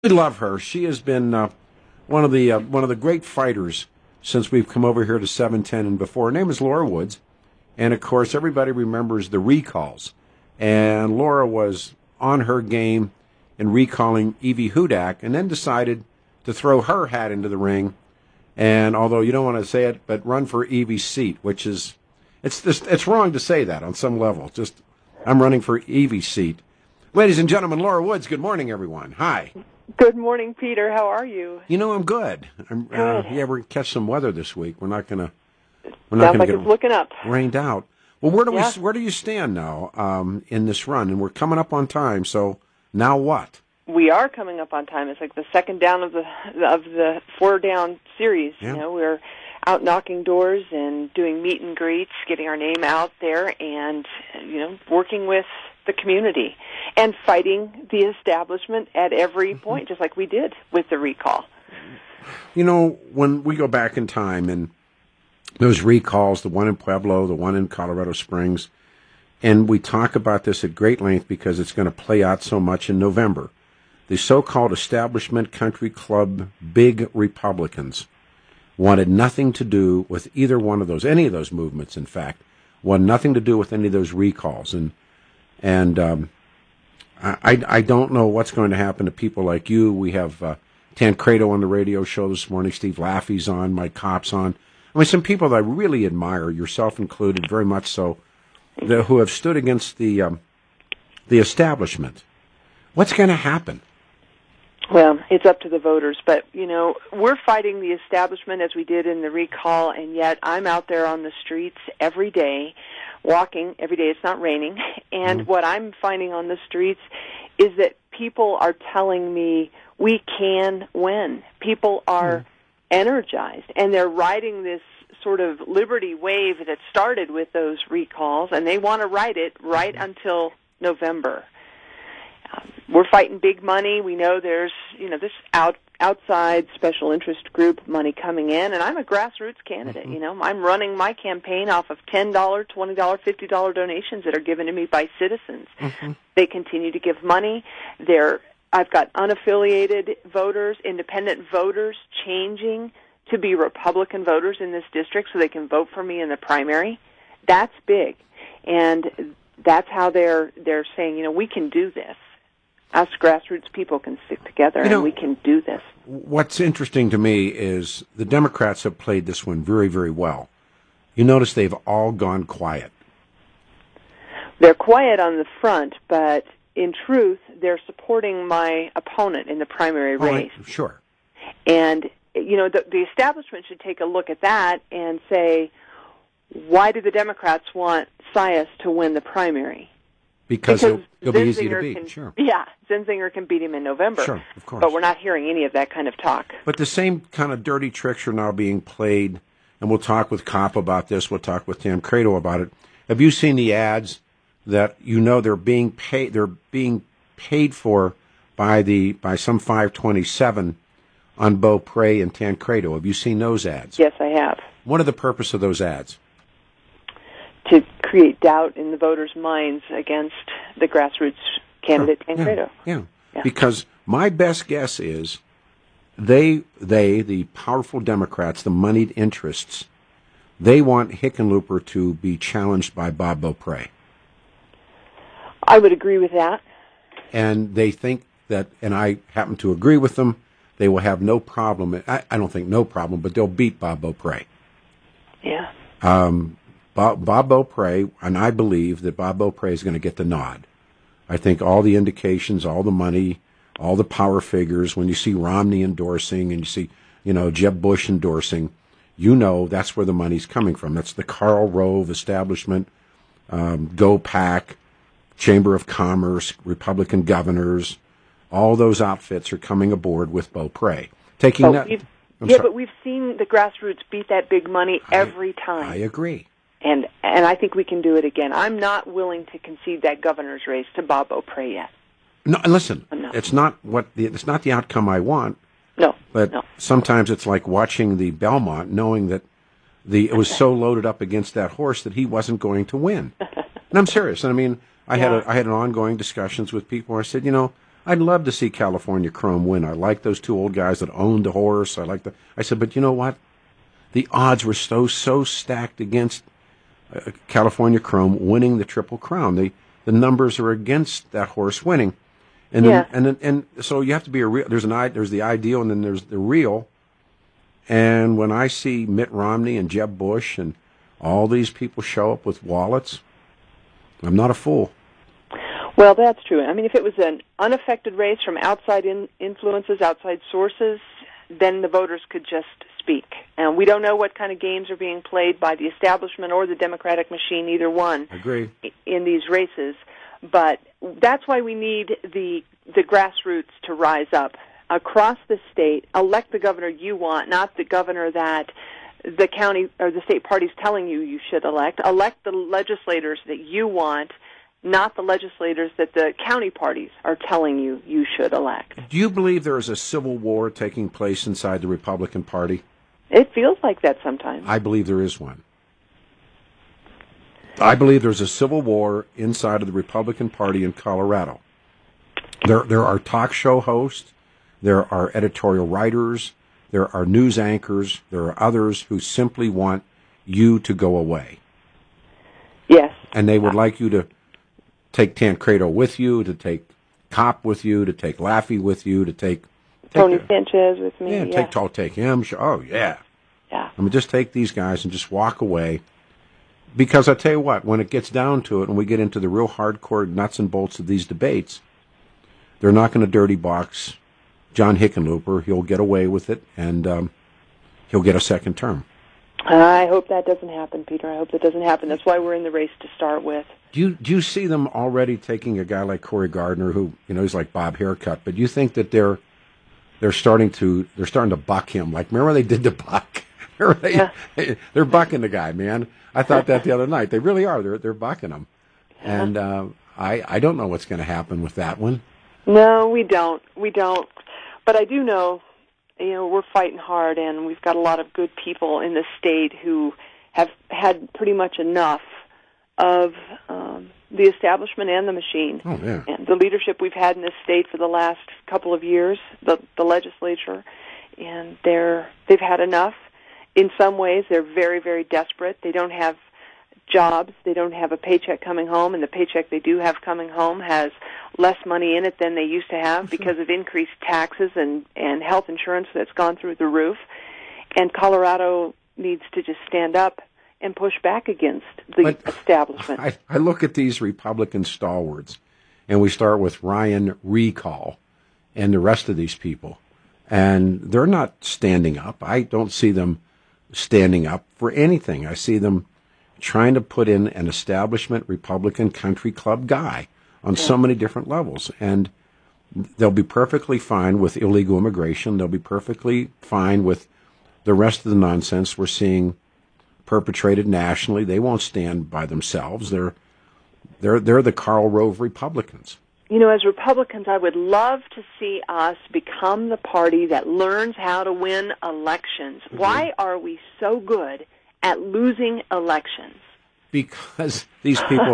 We love her. She has been one of the great fighters since we've come over here to 710 and before. Her name is Laura Woods, and of course everybody remembers the recalls. And Laura was on her game in recalling Evie Hudak, and then decided to throw her hat into the ring. And although you don't want to say it, but run for Evie's seat, which is it's wrong to say that on some level. Just I'm running for Evie's seat. Ladies and gentlemen, Laura Woods. Good morning, everyone. Hi. Good morning, Peter. How are you? You know, I'm good. Yeah, we're going to catch some weather this week. We're not going Sounds to like get it's looking up. rained out. Well, where do you stand now in this run? And we're coming up on time. So now what? We are coming up on time. It's like the second down of the 4-down series. Yeah. You know, we're out knocking doors and doing meet and greets, getting our name out there, and working with the community and fighting the establishment at every point, just like we did with the recall. You know, when we go back in time and those recalls, the one in Pueblo, the one in Colorado Springs, and we talk about this at great length because it's going to play out so much in November. The so-called establishment country club big Republicans wanted nothing to do with either one of those, any of those movements, in fact, wanted nothing to do with any of those recalls. And I don't know what's going to happen to people like you. We have Tancredo on the radio show this morning. Steve Laffey's on. Mike Kopp's on. I mean, some people that I really admire, yourself included, very much so, who have stood against the establishment. What's going to happen? Well, it's up to the voters, but, we're fighting the establishment as we did in the recall, and yet I'm out there on the streets every day, walking every day. It's not raining, and what I'm finding on the streets is that people are telling me we can win. People are energized, and they're riding this sort of liberty wave that started with those recalls, and they want to ride it right until November. We're fighting big money. We know there's, this outside special interest group money coming in, and I'm a grassroots candidate. I'm running my campaign off of $10, $20, $50 donations that are given to me by citizens. They continue to give money. I've got unaffiliated voters, independent voters changing to be Republican voters in this district so they can vote for me in the primary. That's big, and that's how they're saying, we can do this. Us grassroots people can stick together, and we can do this. What's interesting to me is the Democrats have played this one very, very well. You notice they've all gone quiet. They're quiet on the front, but in truth, they're supporting my opponent in the primary race. Right, sure. And, the establishment should take a look at that and say, why do the Democrats want Sias to win the primary? Because it'll be easy to beat, sure. Yeah, Zinzinger can beat him in November. Sure, of course. But we're not hearing any of that kind of talk. But the same kind of dirty tricks are now being played, and we'll talk with Kopp about this, we'll talk with Tancredo about it. Have you seen the ads that they're being paid for by some 527 on Beaupre and Tancredo? Have you seen those ads? Yes, I have. What are the purpose of those ads? To create doubt in the voters' minds against the grassroots candidate Tancredo. Yeah. Because my best guess is they, the powerful Democrats, the moneyed interests, they want Hickenlooper to be challenged by Bob Beaupre. I would agree with that. And they think that, and I happen to agree with them, they will have no problem. I don't think no problem, but they'll beat Bob Beaupre. Yeah. Bob Beaupre, and I believe that Bob Beaupre is going to get the nod. I think all the indications, all the money, all the power figures, when you see Romney endorsing and you see, Jeb Bush endorsing, that's where the money's coming from. That's the Karl Rove establishment, GOPAC, Chamber of Commerce, Republican governors, all those outfits are coming aboard with Beaupre. But we've seen the grassroots beat that big money every time. I agree. And I think we can do it again. I'm not willing to concede that governor's race to Bob Beaupre yet. No, listen, No. It's not the outcome I want. No. But sometimes it's like watching the Belmont, knowing that it was so loaded up against that horse that he wasn't going to win. And I'm serious. And I mean, I had an ongoing discussions with people where I said, I'd love to see California Chrome win. I like those two old guys that owned the horse. I said, but you know what? The odds were so stacked against California Chrome winning the Triple Crown. The numbers are against that horse winning. And then, so you have to be a real. There's the ideal, and then there's the real. And when I see Mitt Romney and Jeb Bush and all these people show up with wallets, I'm not a fool. Well, that's true. I mean, if it was an unaffected race from outside influences, outside sources, then the voters could just speak. And we don't know what kind of games are being played by the establishment or the Democratic machine, either one. Agree. In these races. But that's why we need the grassroots to rise up across the state. Elect the governor you want, not the governor that the county or the state party's telling you should elect. Elect the legislators that you want, not the legislators that the county parties are telling you should elect. Do you believe there is a civil war taking place inside the Republican Party? It feels like that sometimes. I believe there is one. I believe there's a civil war inside of the Republican Party in Colorado. There are talk show hosts, there are editorial writers, there are news anchors, there are others who simply want you to go away. Yes. And they would like you to take Tancredo with you, to take Kopp with you, to take Laffey with you, to take Tony Sanchez with me. Yeah, take him. Oh, yeah. Yeah. I mean, just take these guys and just walk away. Because I tell you what, when it gets down to it and we get into the real hardcore nuts and bolts of these debates, they're not going to dirty box John Hickenlooper. He'll get away with it, and he'll get a second term. I hope that doesn't happen, Peter. I hope that doesn't happen. That's why we're in the race to start with. Do you see them already taking a guy like Cory Gardner, who he's like Bob Haircut, but you think that they're starting to buck him? Like, remember they did the buck? They're bucking the guy, man. I thought that the other night. They really are. They're bucking him, and I don't know what's going to happen with that one. No, we don't. But I do know, we're fighting hard, and we've got a lot of good people in the state who have had pretty much enough of the establishment and the machine. Oh, yeah. And the leadership we've had in this state for the last couple of years, the legislature, and they've had enough. In some ways, they're very, very desperate. They don't have jobs. They don't have a paycheck coming home, and the paycheck they do have coming home has less money in it than they used to have because of increased taxes and health insurance that's gone through the roof. And Colorado needs to just stand up and push back against the establishment. I look at these Republican stalwarts, and we start with Ryan Recall and the rest of these people, and they're not standing up. I don't see them standing up for anything. I see them trying to put in an establishment Republican country club guy on so many different levels. And they'll be perfectly fine with illegal immigration. They'll be perfectly fine with the rest of the nonsense we're seeing perpetrated nationally. They won't stand by themselves. They're the Karl Rove Republicans. As Republicans, I would love to see us become the party that learns how to win elections. Mm-hmm. Why are we so good at losing elections? Because these people,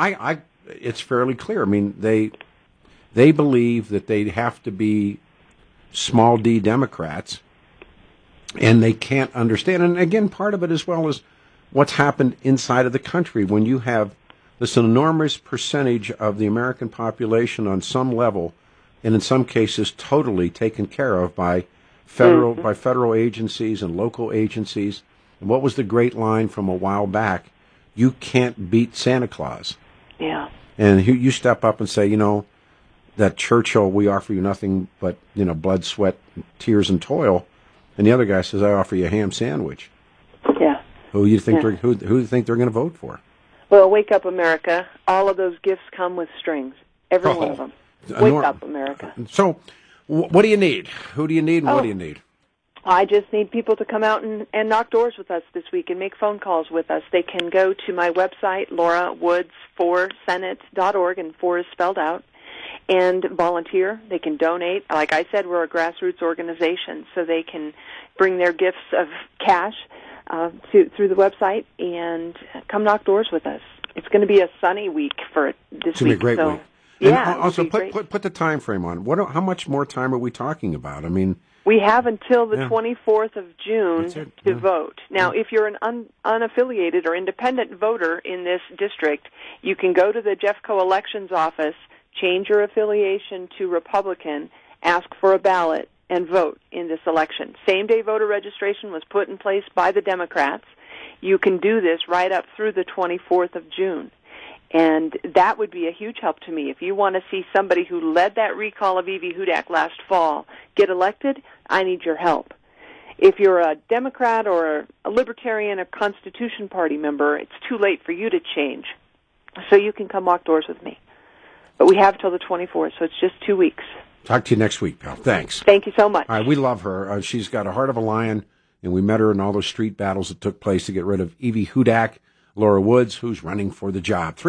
it's fairly clear. I mean, they believe that they have to be small d Democrats, and they can't understand. And again, part of it as well is what's happened inside of the country when you have this enormous percentage of the American population on some level, and in some cases totally taken care of by federal agencies and local agencies. And what was the great line from a while back? You can't beat Santa Claus. Yeah. And you step up and say, that Churchill, we offer you nothing but, blood, sweat, tears, and toil. And the other guy says, I offer you a ham sandwich. Yeah. Who do you think who do you think they're going to vote for? Well, wake up, America. All of those gifts come with strings. Every one of them. Wake up, America. So, what do you need? Who do you need, and what do you need? I just need people to come out and knock doors with us this week and make phone calls with us. They can go to my website, laurawoods4senate.org, and 4 is spelled out, and volunteer. They can donate. Like I said, we're a grassroots organization, so they can bring their gifts of cash through the website and come knock doors with us. It's going to be a sunny week for this week. It's going to be a great week. Yeah. And also put the time frame on. How much more time are we talking about? I mean, we have until the 24th of June to vote. Now, if you're an unaffiliated or independent voter in this district, you can go to the Jeffco Elections Office, change your affiliation to Republican, ask for a ballot, and vote in this election. Same-day voter registration was put in place by the Democrats. You can do this right up through the 24th of June. And that would be a huge help to me. If you want to see somebody who led that recall of Evie Hudak last fall get elected, I need your help. If you're a Democrat or a Libertarian or Constitution Party member, it's too late for you to change. So you can come walk doors with me. But we have till the 24th, so it's just 2 weeks. Talk to you next week, pal. Thanks. Thank you so much. All right, we love her. She's got a heart of a lion, and we met her in all those street battles that took place to get rid of Evie Hudak. Laura Woods, who's running for the job.